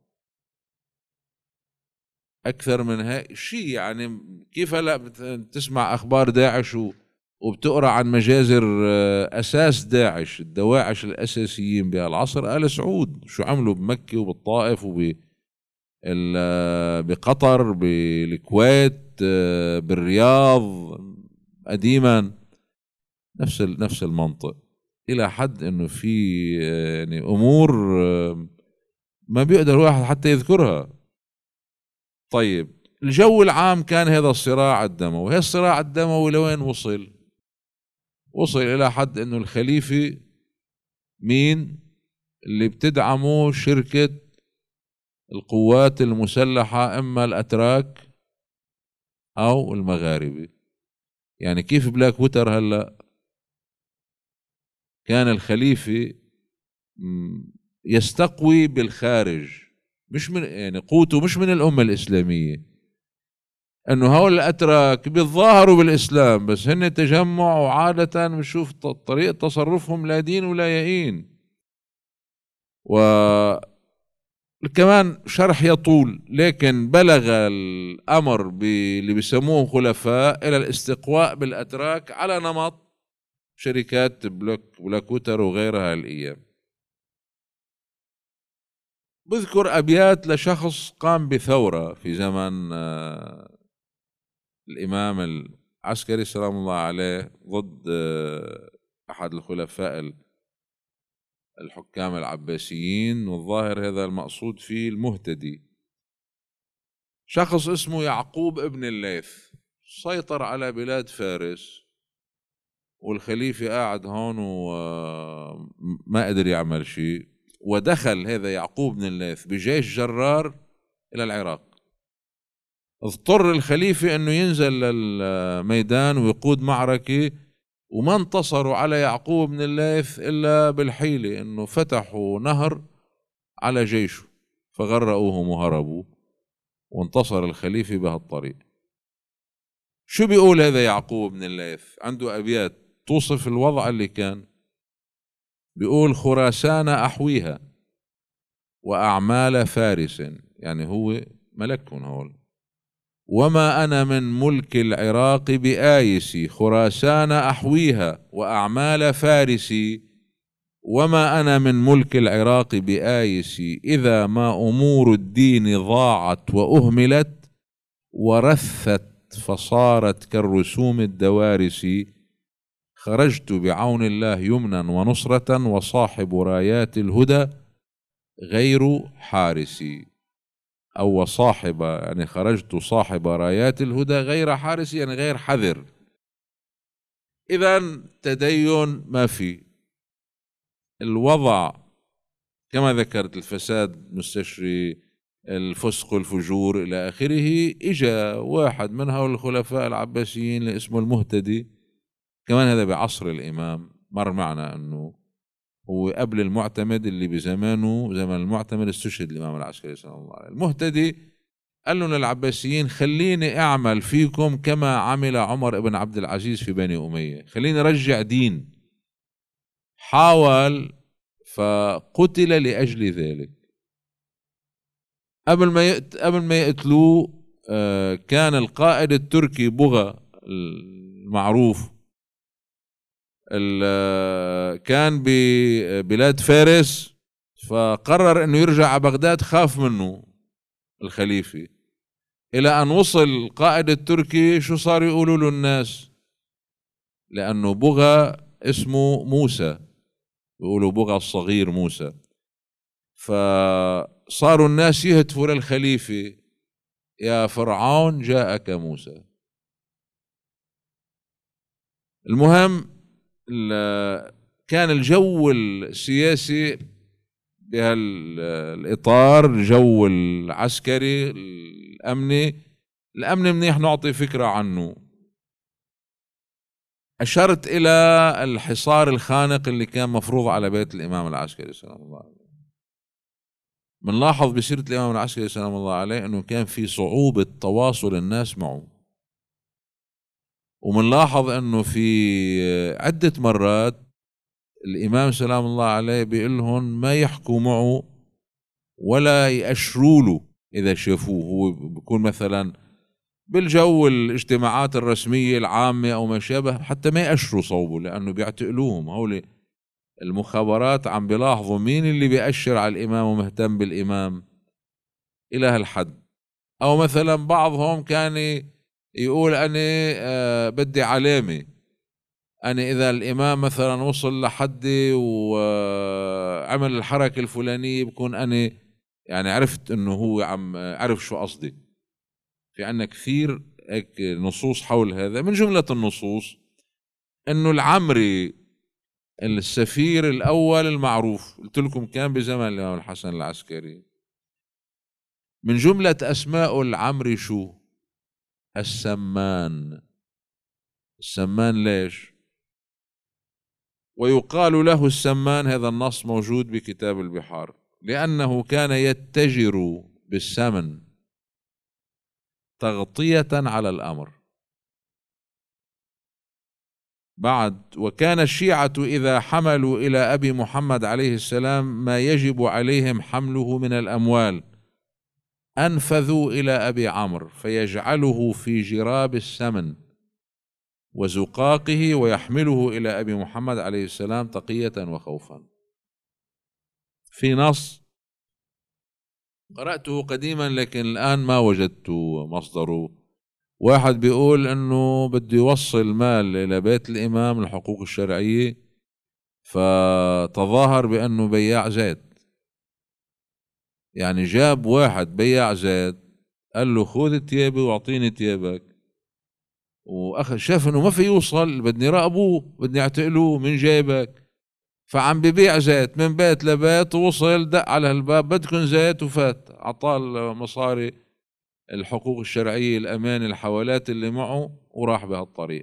أكثر من هيك شيء، يعني كيف هلا بتسمع أخبار داعش وبتقرأ عن مجازر أساس داعش، الدواعش الأساسيين بهالعصر آل سعود شو عملوا بمكة وبالطائف وب بقطر بالكويت بالرياض قديما، نفس نفس المنطق، إلى حد إنه في يعني أمور ما بيقدر واحد حتى يذكرها. طيب الجو العام كان هذا الصراع الدموي. هذا الصراع الدموي لوين وصل؟ وصل إلى حد إنه الخليفة مين اللي بتدعمه؟ شركة القوات المسلحة، إما الأتراك أو المغاربة. يعني كيف بلاك ووتر هلأ كان الخليفة يستقوي بالخارج، مش من يعني قوته مش من الأمة الإسلامية، انه هؤلاء الاتراك بيتظاهروا بالاسلام بس هن تجمع، وعادة بنشوف طريقة تصرفهم لا دين ولا يقين. وكمان شرح يطول، لكن بلغ الامر باللي بيسموهم خلفاء الى الاستقواء بالاتراك على نمط شركات بلاك بلاك ووتر وغيرها الايام. بذكر ابيات لشخص قام بثورة في زمن الإمام العسكري سلام الله عليه ضد أحد الخلفاء الحكام العباسيين، والظاهر هذا المقصود فيه المهتدي. شخص اسمه يعقوب ابن الليث سيطر على بلاد فارس، والخليفة قاعد هون وما قدر يعمل شيء، ودخل هذا يعقوب بن الليث بجيش جرار إلى العراق. اضطر الخليفة أنه ينزل للميدان ويقود معركة، وما انتصروا على يعقوب بن الليث إلا بالحيلة، أنه فتحوا نهر على جيشه فغرقوهم وهربوا، وانتصر الخليفة بهالطريق. شو بيقول هذا يعقوب بن الليث؟ عنده أبيات توصف الوضع اللي كان. بيقول: خراسان أحويها وأعمال فارس، يعني هو ملكهم هول. وما أنا من ملك العراق بآيسي، خراسان أحويها وأعمال فارسي. وما أنا من ملك العراق بآيسي، إذا ما أمور الدين ضاعت وأهملت، ورثت فصارت كالرسوم الدوارس. خرجت بعون الله يمنا ونصرة، وصاحب رايات الهدى غير حارسي. أو صاحب، يعني خرجت صاحب رايات الهدى غير حارسي، يعني غير حذر. إذن تدين ما في، الوضع كما ذكرت، الفساد مستشري، الفسق والفجور إلى آخره. إجا واحد من هؤلاء الخلفاء العباسيين اللي اسمه المهتدي، كمان هذا بعصر الإمام، مر معنا أنه هو قبل المعتمد اللي بزمانه، زمن المعتمد استشهد الإمام العسكري صلى الله عليه وسلم. المهتدي قال لهم للعباسيين: خليني أعمل فيكم كما عمل عمر بن عبد العزيز في بني أمية، خليني رجع دين. حاول فقتل لأجل ذلك. قبل ما يقت... قبل ما يقتلوه آه كان القائد التركي بغى المعروف كان ببلاد فارس، فقرر انه يرجع على بغداد، خاف منه الخليفة. الى ان وصل القائد التركي شو صار يقولوا له الناس؟ لانه بغى اسمه موسى، يقولوا بغى الصغير موسى، فصاروا الناس يهتفوا للخليفة: يا فرعون جاءك موسى. المهم كان الجو السياسي بهالإطار، الجو العسكري الأمني. الأمن منيح نعطي فكرة عنه. أشرت إلى الحصار الخانق اللي كان مفروض على بيت الإمام العسكري سلام الله عليه. منلاحظ بسيرة الإمام العسكري سلام الله عليه أنه كان في صعوبة تواصل الناس معه، ومنلاحظ أنه في عدة مرات الإمام سلام الله عليه بيقول لهم ما يحكوا معه ولا يأشروا له إذا شافوه. هو بيكون مثلا بالجو الاجتماعات الرسمية العامة أو ما شابه، حتى ما يأشروا صوبه، لأنه بيعتقلوهم. هؤلاء المخابرات عم بيلاحظوا مين اللي بيأشر على الإمام ومهتم بالإمام إلى هالحد. أو مثلا بعضهم كان يقول أنا آه بدي علامة، أنا إذا الإمام مثلا وصل لحدي وعمل الحركة الفلانية بكون أنا يعني عرفت إنه هو عم عرف شو قصدي. في عنا كثير هيك نصوص حول هذا. من جملة النصوص إنه العمري السفير الأول المعروف، قلت لكم كان بزمن الإمام الحسن العسكري، من جملة أسماء العمري شو؟ السمان. السمان ليش؟ ويقال له السمان، هذا النص موجود بكتاب البحار، لأنه كان يتجر بالسمن تغطية على الأمر. بعد: وكان الشيعة إذا حملوا إلى أبي محمد عليه السلام ما يجب عليهم حمله من الأموال، أنفذوا إلى أبي عمرو فيجعله في جراب السمن وزقاقه ويحمله إلى أبي محمد عليه السلام تقية وخوفا. في نص قرأته قديما لكن الآن ما وجدت مصدره. واحد بيقول أنه بده يوصل مال إلى بيت الإمام الحقوق الشرعية، فتظاهر بأنه بياع زيت، يعني جاب واحد بياع زيت قال له خذ ثيابي واعطيني ثيابك، واخذ شاف انه ما في يوصل، بدني راقبوه، بدني اعتقلوه، من جايبك؟ فعم ببيع زيت من بيت لبيت، ووصل دق على الباب بدكن زيت، وفات اعطاه المصاري، الحقوق الشرعية، الأمان، الحوالات اللي معه، وراح بهالطريق.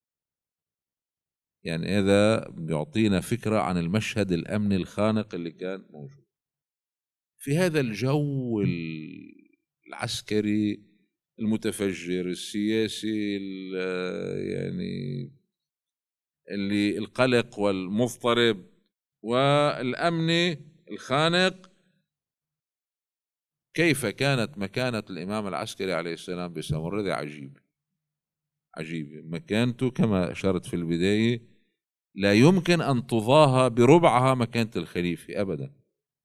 يعني هذا بيعطينا فكرة عن المشهد الأمني الخانق اللي كان موجود في هذا الجو العسكري المتفجر السياسي، يعني اللي القلق والمضطرب والأمني الخانق. كيف كانت مكانة الإمام العسكري عليه السلام بسامرة؟ عجيب عجيب. مكانته كما أشرت في البداية لا يمكن أن تضاهى بربعها مكانة الخليفة أبدا.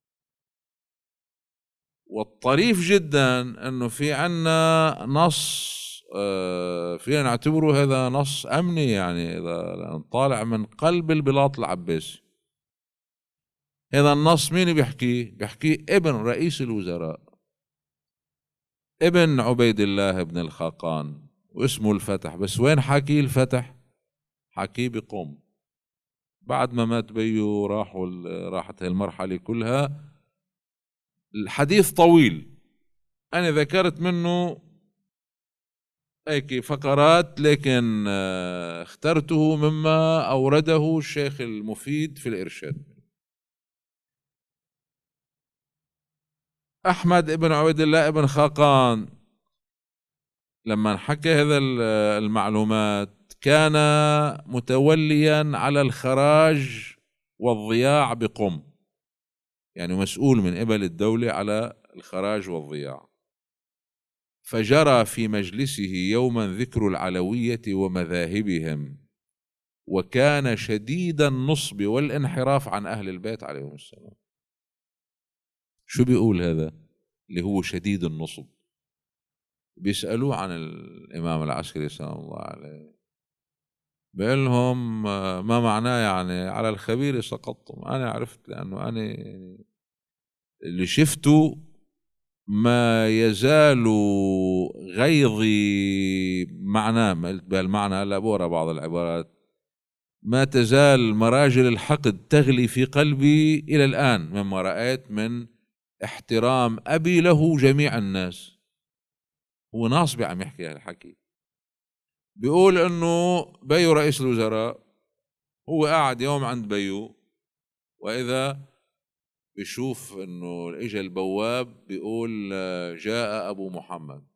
والطريف جدا أنه في عنا نص فينا نعتبره هذا نص أمني، يعني إذا طالع من قلب البلاط العباسي. هذا النص مين بيحكيه؟ بيحكيه ابن رئيس الوزراء، ابن عبيد الله بن الخاقان، واسمه الفتح. بس وين حكي الفتح؟ حكي بقم بعد ما مات بيو، راحوا راحت هالمرحلة كلها. الحديث طويل، أنا ذكرت منه هيك فقرات، لكن اخترته مما أورده الشيخ المفيد في الإرشاد. أحمد ابن عبيد الله ابن خاقان لما حكى هذا المعلومات كان متوليا على الخراج والضياع بقم، يعني مسؤول من قبل الدولة على الخراج والضياع. فجرى في مجلسه يوما ذكر العلوية ومذاهبهم، وكان شديد النصب والانحراف عن أهل البيت عليهم السلام. شو بيقول هذا اللي هو شديد النصب؟ بيسألوه عن الإمام العسكري سلام الله عليه، بيقول لهم ما معناه؟ يعني على الخبير سقطتم. أنا عرفت، لأنه أنا اللي شفته ما يزال غيظي، معناه ما قلت بهالمعنى هلا بورا بعض العبارات، ما تزال مراجل الحقد تغلي في قلبي إلى الآن مما رأيت من احترام أبي له جميع الناس. هو ناصبي عم يحكي هالحكي، بيقول إنه بيو رئيس الوزراء، هو قاعد يوم عند بيو، وإذا بيشوف إنه إجا البواب بيقول جاء أبو محمد.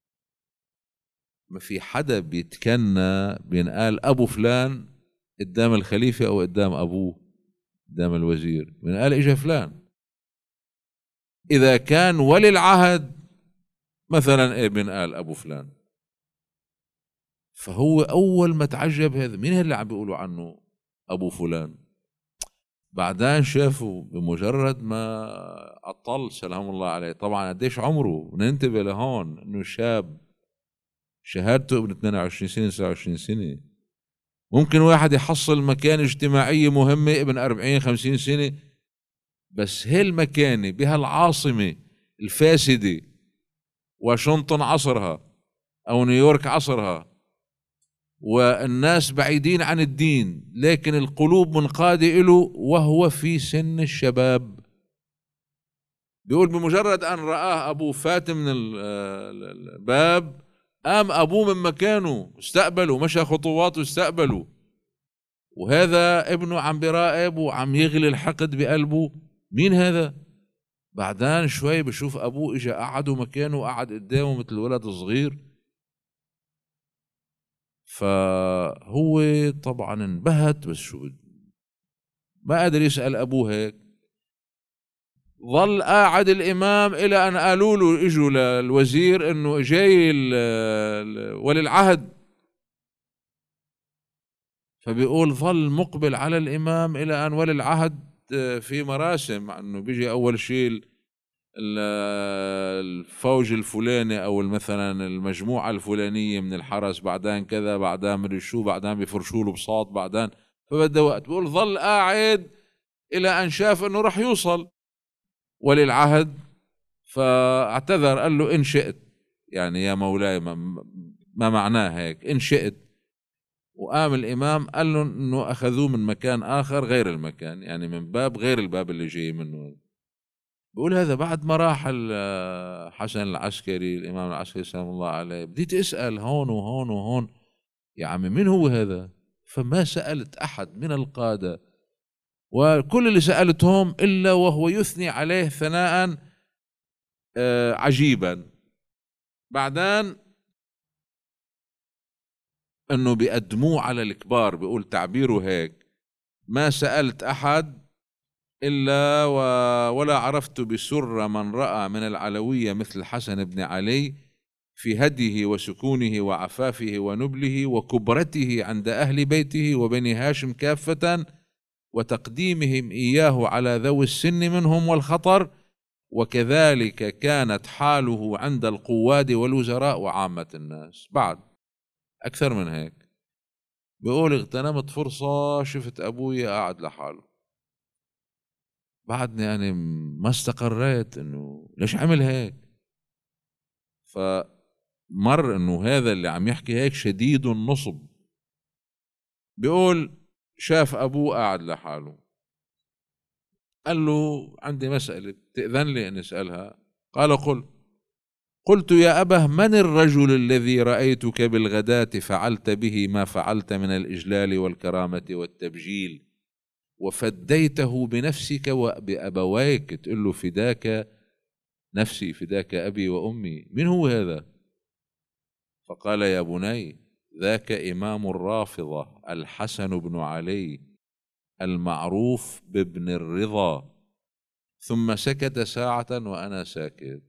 ما في حدا بيتكنى بينقال أبو فلان قدام الخليفة أو قدام أبوه، قدام الوزير، بينقال إجا فلان. إذا كان ولي العهد مثلا إيه بينقال أبو فلان. فهو أول ما تعجب هذا، مين اللي عم بيقولوا عنه أبو فلان؟ بعدين شافوا بمجرد ما أطل سلام الله عليه، طبعا قديش عمره، ننتبه لهون إنه شاب، شهادته ابن اثنين وعشرين سنة تسعة وعشرين سنة. ممكن واحد يحصل مكانة اجتماعية مهمة ابن أربعين خمسين سنة، بس هالمكانة بهالعاصمة الفاسدة، واشنطن عصرها أو نيويورك عصرها، والناس بعيدين عن الدين، لكن القلوب منقادة له وهو في سن الشباب. بيقول بمجرد أن رآه أبوه فات من الباب، قام أبوه من مكانه استقبله، مشى خطواته استقبله، وهذا ابنه عم براقب وعم يغلي الحقد بقلبه. مين هذا؟ بعدين شوي بشوف أبوه إجا قعده مكانه وقعد قدامه مثل ولد صغير. فهو طبعا انبهت، بس شو ما قادر يسأل أبوه هيك. ظل قاعد الإمام إلى أن قالوا له، إجوا للوزير إنه جاي ولي العهد. فبيقول ظل مقبل على الإمام إلى أن ولي العهد في مراسم، إنه بيجي أول شيء الفوج الفلاني أو مثلا المجموعة الفلانية من الحرس، بعدين كذا، بعدين مدري شو، بعدين بيفرشوا له بساط، بعدين فبده وقت. بيقول ظل قاعد إلى أن شاف إنه رح يوصل ولي العهد، فاعتذر قال له إن شئت يعني يا مولاي ما, ما معناه هيك إن شئت. وقام الإمام قال له إنه أخذوه من مكان آخر غير المكان، يعني من باب غير الباب اللي جاي منه. بقول هذا بعد ما راح حسن العسكري الإمام العسكري سلام الله عليه، بديت أسأل هون وهون وهون يا عمي مين هو هذا؟ فما سألت أحد من القادة، وكل اللي سألتهم إلا وهو يثني عليه ثناء عجيبا. بعدين أنه بيقدموه على الكبار، بيقول تعبيره هيك: ما سألت أحد إلا ولا عرفت بسر من رأى من العلوية مثل الحسن بن علي في هديه وسكونه وعفافه ونبله وكبرته عند أهل بيته وبني هاشم كافة، وتقديمهم إياه على ذوي السن منهم والخطر، وكذلك كانت حاله عند القواد والوزراء وعامة الناس. بعد أكثر من هيك بيقول اغتنمت فرصة، شفت أبوي قاعد لحاله، بعدني يعني ما استقريت إنه ليش عمل هيك. فمر إنه هذا اللي عم يحكي هيك شديد النصب. بيقول شاف أبوه قاعد لحاله، قال له عندي مسألة تأذن لي أن أسألها؟ قال قل. قلت يا أبه من الرجل الذي رأيتك بالغداة فعلت به ما فعلت من الإجلال والكرامة والتبجيل، وفديته بنفسك وبأبويك، تقول له فداك نفسي فداك أبي وأمي، من هو هذا؟ فقال يا بني ذاك إمام الرافضة الحسن بن علي المعروف بابن الرضا. ثم سكت ساعة وأنا ساكت،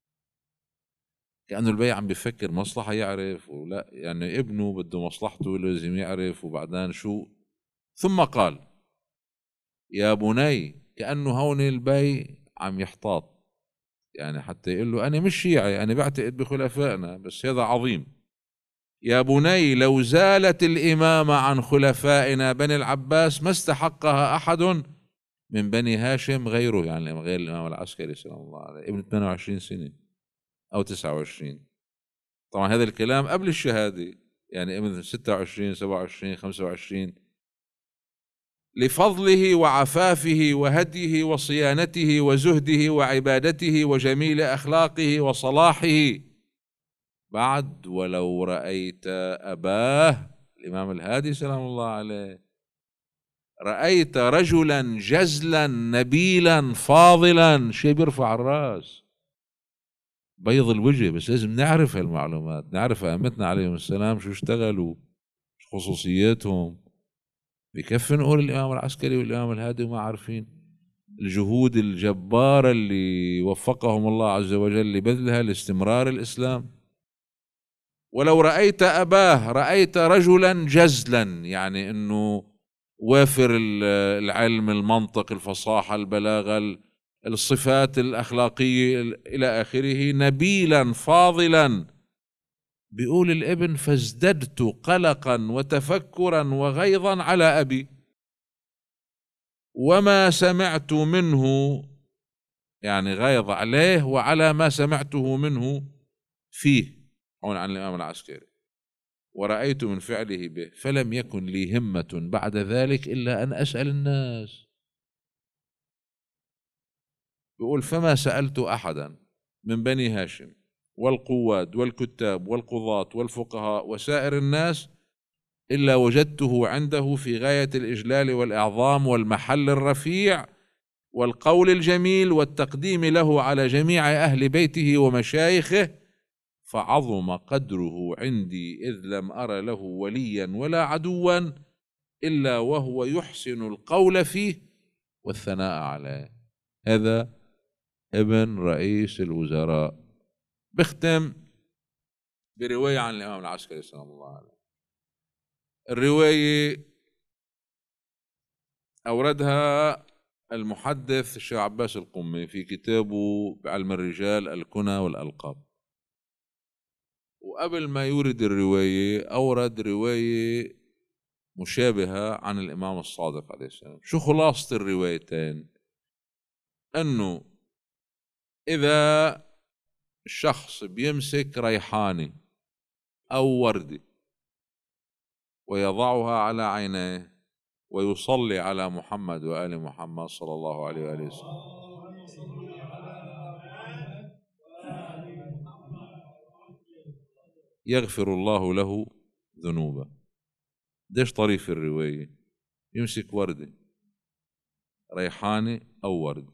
كأنه البي عم بيفكر مصلحة يعرف ولا يعني ابنه بده مصلحته لازم يعرف. وبعدين شو؟ ثم قال يا بني، كأنه هون البي عم يحتاط، يعني حتى يقول له أنا مش شيعي، أنا بعتقد بخلفائنا بس هذا عظيم. يا بني لو زالت الإمامة عن خلفائنا بني العباس ما استحقها أحد من بني هاشم غيره، يعني غير الإمام العسكري سلام الله عليه ابن ثمانية وعشرين سنة أو تسعة وعشرين. طبعا هذا الكلام قبل الشهادة، يعني ابن ستة وعشرين سبعة وعشرين خمسة وعشرين. لفضله وعفافه وهديه وصيانته وزهده وعبادته وجميل أخلاقه وصلاحه. بعد ولو رأيت أباه الإمام الهادي سلام الله عليه، رأيت رجلا جزلا نبيلا فاضلا، شيء بيرفع الرأس بيض الوجه. بس لازم نعرف هالمعلومات، نعرف أئمتنا عليهم السلام شو اشتغلوا، شو خصوصياتهم. بكفي نقول الإمام العسكري والإمام الهادي وما عارفين الجهود الجبارة اللي وفقهم الله عز وجل لبذلها لاستمرار الإسلام. ولو رأيت أباه رأيت رجلا جزلا، يعني أنه وافر العلم المنطق الفصاحة البلاغة الصفات الأخلاقية إلى آخره، نبيلا فاضلا. بيقول الابن فازددت قلقا وتفكرا وغيظا على أبي، وما سمعت منه، يعني غيظ عليه وعلى ما سمعته منه فيه هون عن الإمام العسكري، ورأيت من فعله به، فلم يكن لي همة بعد ذلك إلا أن أسأل الناس. بيقول فما سألت أحدا من بني هاشم والقواد والكتاب والقضاة والفقهاء وسائر الناس إلا وجدته عنده في غاية الإجلال والإعظام والمحل الرفيع والقول الجميل والتقديم له على جميع أهل بيته ومشايخه، فعظم قدره عندي إذ لم أر له وليا ولا عدوا إلا وهو يحسن القول فيه والثناء عليه. هذا ابن رئيس الوزراء. بختم برواية عن الإمام العسكري سلام الله عليه. الرواية أوردها المحدث الشيخ عباس القمي في كتابه بعلم الرجال الكنى والألقاب. وقبل ما يورد الرواية أورد رواية مشابهة عن الإمام الصادق عليه السلام. شو خلاصة الروايتين؟ أنه إذا الشخص بيمسك ريحانة أو وردة ويضعها على عينيه ويصلي على محمد وآل محمد صلى الله عليه وآله وسلم، يغفر الله له ذنوبه. ديش طريف الرواية؟ يمسك وردة، ريحانة أو ورد،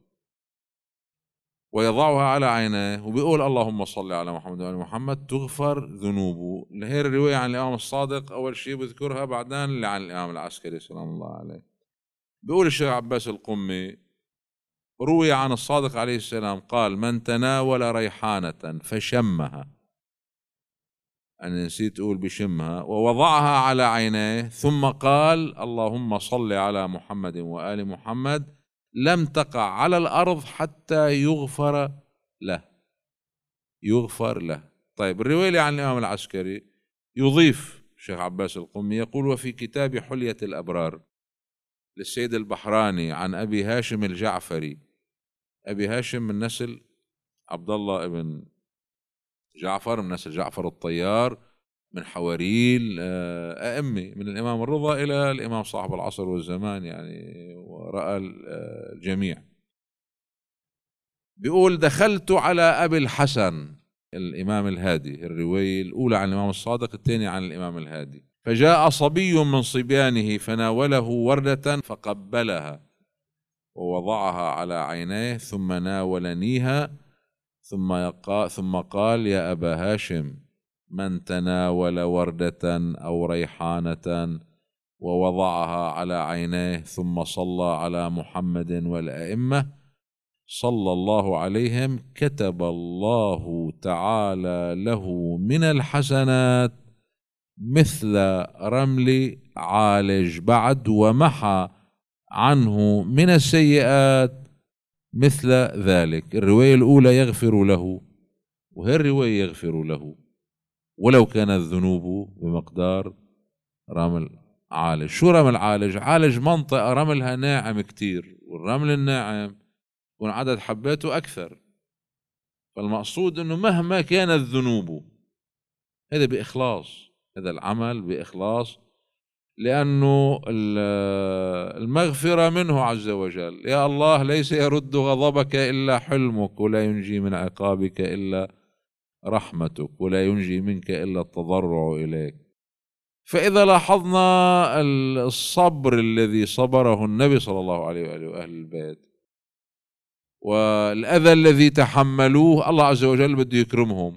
ويضعها على عينيه وبيقول اللهم صل على محمد وآل محمد، تغفر ذنوبه. هي الرواية عن الإمام الصادق أول شيء بذكرها، بعدين اللي عن الإمام العسكري سلام الله عليه. بيقول الشيخ عباس القمي: روي عن الصادق عليه السلام قال: من تناول ريحانة فشمها، أنا نسيت أقول بشمها، ووضعها على عينيه ثم قال اللهم صل على محمد وآل محمد، لم تقع على الأرض حتى يغفر له. يغفر له. طيب الرواية عن الإمام العسكري يضيف الشيخ عباس القمي يقول: وفي كتاب حلية الأبرار للسيد البحراني عن أبي هاشم الجعفري. أبي هاشم من نسل عبد الله ابن جعفر، من نسل جعفر الطيار، من حواريل أئمة، من الإمام الرضا إلى الإمام صاحب العصر والزمان يعني، ورأى الجميع. بيقول: دخلت على أبي الحسن الإمام الهادي، الرواية الأولى عن الإمام الصادق، الثانية عن الإمام الهادي. فجاء صبي من صبيانه فناوله وردة فقبلها ووضعها على عينيه ثم ناولنيها ثم يقال ثم قال: يا أبا هاشم، من تناول وردة أو ريحانة ووضعها على عينيه ثم صلى على محمد والأئمة صلى الله عليهم، كتب الله تعالى له من الحسنات مثل رمل عالج بعد، ومحى عنه من السيئات مثل ذلك. الرواية الأولى يغفر له، وهي الرواية يغفر له ولو كانت الذنوب بمقدار رمل عالج. شو رمل عالج؟ عالج منطقة رملها ناعم كتير، والرمل الناعم يكون عدد حباته أكثر. فالمقصود أنه مهما كانت ذنوبه، هذا بإخلاص، هذا العمل بإخلاص، لأنه المغفرة منه عز وجل. يا الله، ليس يرد غضبك إلا حلمك، ولا ينجي من عقابك إلا رحمتك، ولا ينجي منك إلا التضرع إليك. فإذا لاحظنا الصبر الذي صبره النبي صلى الله عليه وآله وأهل البيت، والأذى الذي تحملوه، الله عز وجل بده يكرمهم.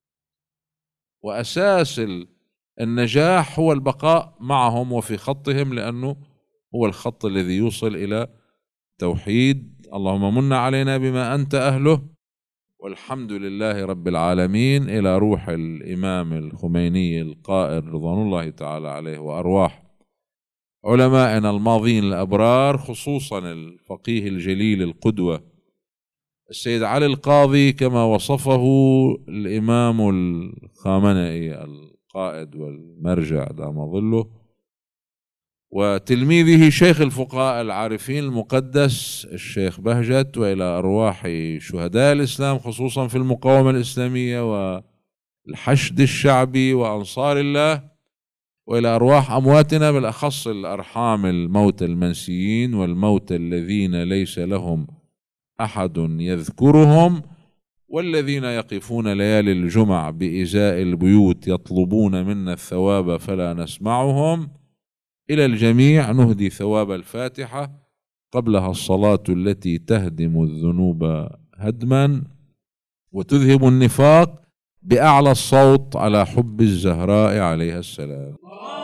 وأساس النجاح هو البقاء معهم وفي خطهم، لأنه هو الخط الذي يوصل إلى توحيد. اللهم من علينا بما أنت أهله، والحمد لله رب العالمين، إلى روح الإمام الخميني القائد رضوان الله تعالى عليه، وأرواح علمائنا الماضين الأبرار، خصوصا الفقيه الجليل القدوة السيد علي القاضي كما وصفه الإمام الخامنئي القائد والمرجع دام ظله، وتلميذه شيخ الفقهاء العارفين المقدس الشيخ بهجت، وإلى أرواح شهداء الإسلام خصوصا في المقاومة الإسلامية والحشد الشعبي وأنصار الله، وإلى أرواح أمواتنا بالأخص الأرحام الموتى المنسيين والموتى الذين ليس لهم أحد يذكرهم، والذين يقفون ليالي الجمع بإزاء البيوت يطلبون منا الثواب فلا نسمعهم. إلى الجميع نهدي ثواب الفاتحة قبلها الصلاة التي تهدم الذنوب هدما وتذهب النفاق بأعلى الصوت على حب الزهراء عليها السلام.